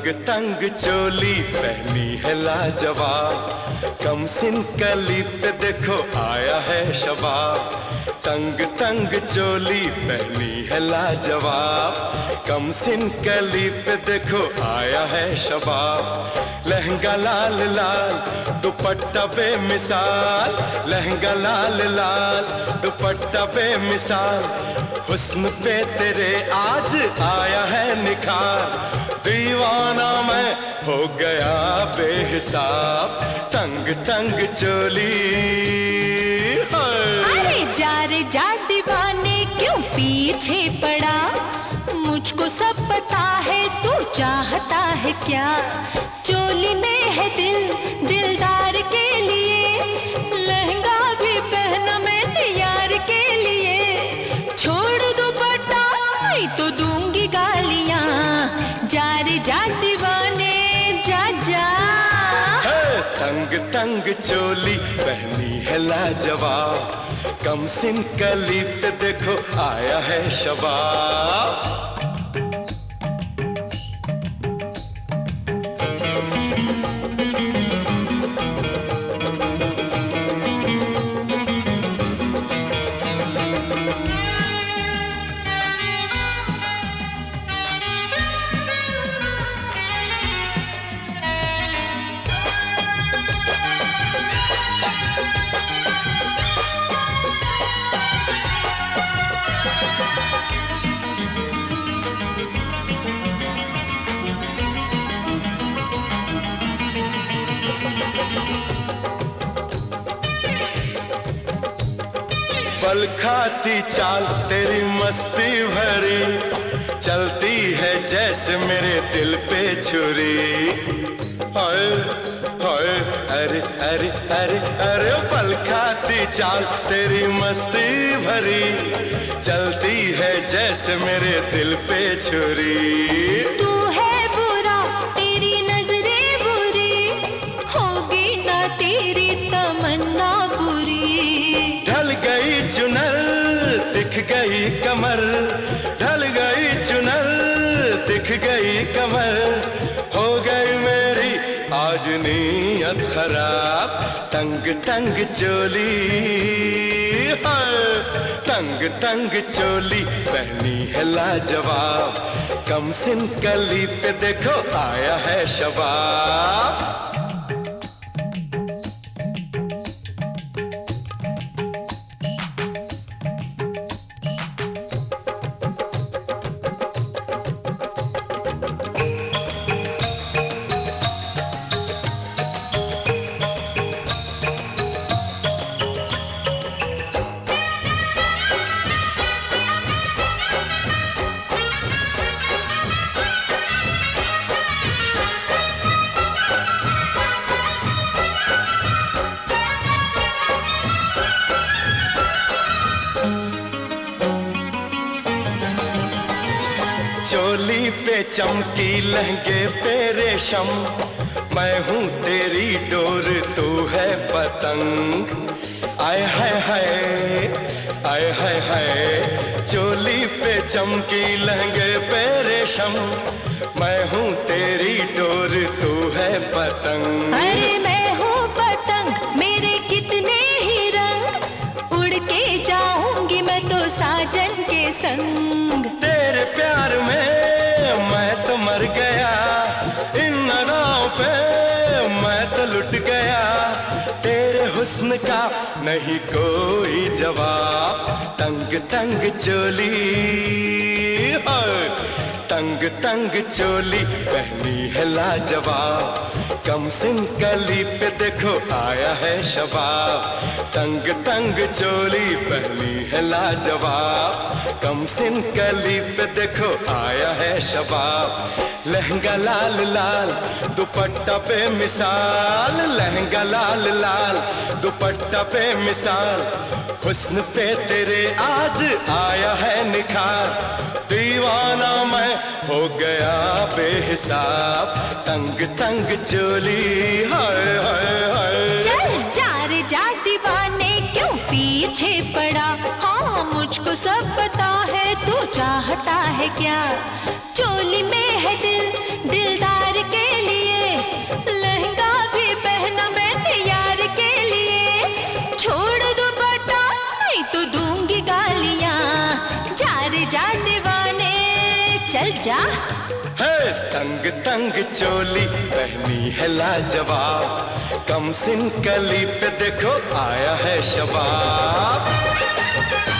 तंग तंग चोली पहनी है लाजवाब, कम सिन कली पे देखो आया है शबाब। तंग तंग चोली पहनी है लाजवाब, कम सिन कली पे देखो आया है शबाब। लहंगा लाल लाल दुपट्टा बेमिसाल, लहंगा लाल लाल दुपट्टा बेमिसाल। हुस्न पे तेरे आज आया है निखार, दीवाना मैं हो गया बेहिसाब। तंग तंग चोली अरे जा रे जा दीवाने क्यों पीछे पड़ा, मुझको सब पता है तू चाहता है क्या। चोली में है दिल दिलदार के लिए, लहंगा भी पहना मैं तैयार के लिए। छोड़ दुपट्टा नहीं तो दूंगी गालियां, जा रे जा दीवाने जा जा। तंग तंग चोली पहनी है लाजवाब, कम सिन कली पे देखो आया है शबाब। पल खाती चाल तेरी मस्ती भरी, चलती है जैसे मेरे दिल पे छुरी। हाय हाय अरे अरे अरे अरे पल खाती चाल तेरी मस्ती भरी, चलती है जैसे मेरे दिल पे छुरी। तू है बुरा तेरी नजरें बुरी, होगी ना तेरी तमन्ना बुरी। ढल गई चुनर दिख गई कमर, ढल गई चुनर दिख गई कमर। हो गई मेरी आज नीयत खराब, तंग तंग चोली तंग तंग चोली पहनी है लाजवाब, कम सिन कली पे देखो आया है शबाब। चोली पे चमकी लहंगे पे रेशम, मैं हूँ तेरी डोर तू है पतंग। आय हाय हाय आय हाय हाय, चोली पे चमकी लहंगे पे रेशम, मैं हूँ तेरी डोर तू है पतंग। अरे मैं हूँ पतंग मेरे कितने ही रंग, उड़ के जाऊंगी मैं तो साजन के संग। तेरे प्यार में मैं तो मर गया, इन अदाओं पे मैं तो लुट गया। तेरे हुस्न का नहीं कोई जवाब, तंग तंग चोली तंग तंग चोली पहनी है लाजवाब, कम सिन कली पे देखो आया है शबाब। तंग तंग चोली पहनी है लाजवाब, कम सिन कली पे देखो आया है शबाब। लहंगा लाल लाल दुपट्टा पे मिसाल, लहंगा लाल लाल दुपट्टा पे मिसाल। हुस्न पे तेरे आज आया है निखार, दीवाना मैं हो गया बेहिसाब। तंग तंग चोली हाय हाय हाय। चल जा रे जा दीवाने क्यों पीछे पड़ा, हाँ मुझको सब पता है तू चाहता है क्या। चोली में है दिल, दिलदार के लिए। लहंगा भी पहना मैंने यार के लिए। छोड़ दो बटा नहीं तो दूंगी गालियां। जा रे जा दीवाने चल जा। है तंग तंग चोली पहनी है लाजवाब, कम सिन कली पे देखो आया है शबाब।